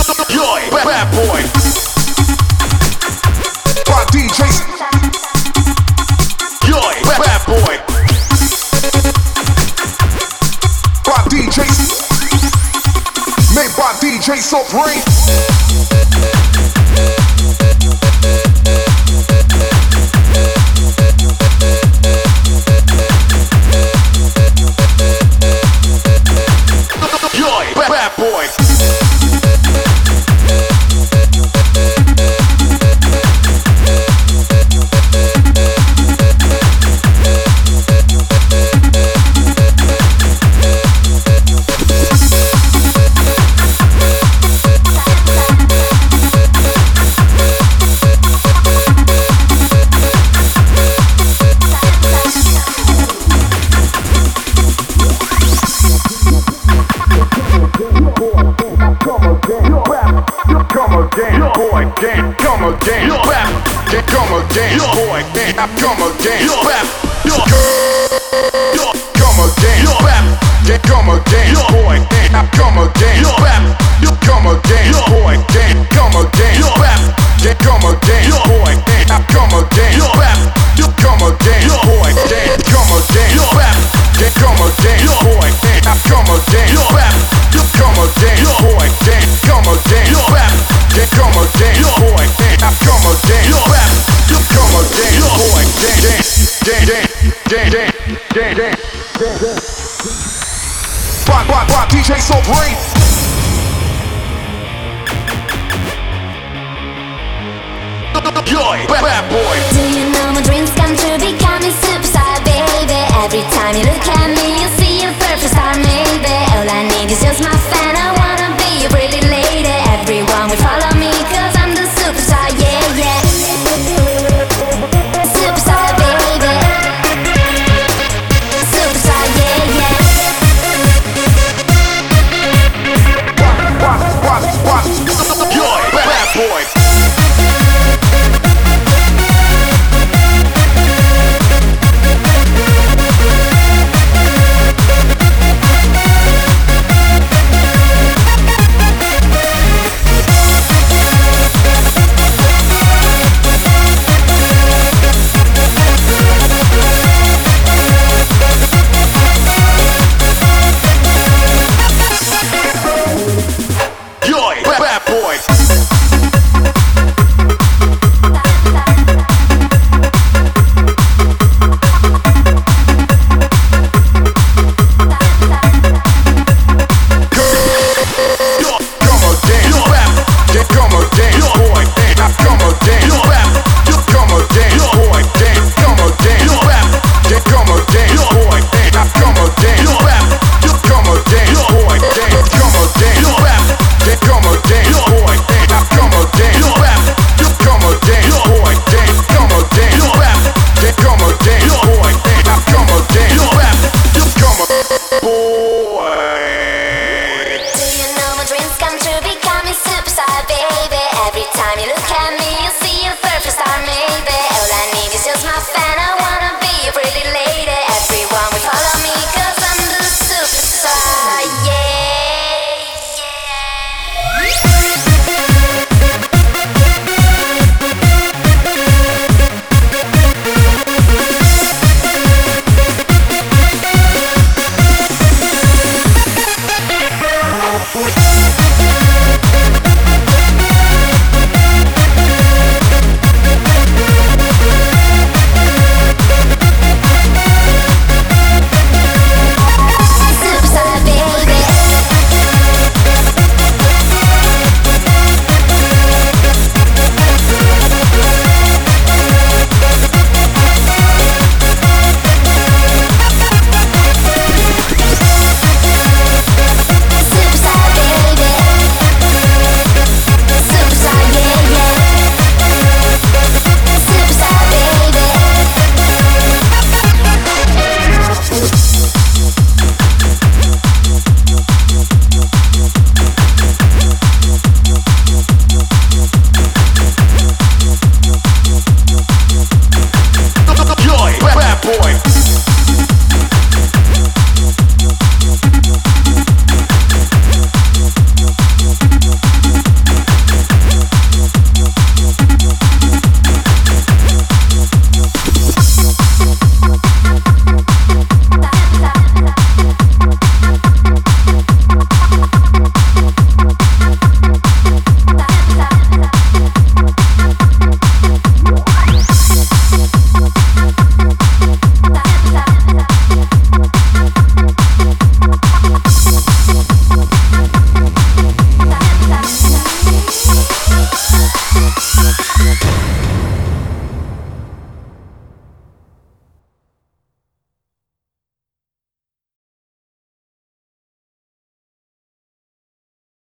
Yo, bad boy. By DJ. Yo, bad boy. By DJ. Made by DJ Supreme. Bad boy. Come again, rap, come again, boy, I come again, rap, come again, rap, come again, boy, I come again, rap, come again, boy, come again, rap, come again, boy, I come again, rap, come again, boy, come again, rap, come again, boy, I come again, rap, come again, boy, come again, rap, come again, boy, I come again, rap, come again, boy, Rock, DJ Supreme. Joy, bad boy. Do you know my dreams come true, becoming superstar, baby? Every time you look at me, you see a perfect star, maybe. All I need is just my fan, I wanna be a pretty lady. Everyone will follow me, cause I'm the superstar, yeah, yeah. Superstar, baby. Superstar, yeah, yeah. Joy, bad boy. again.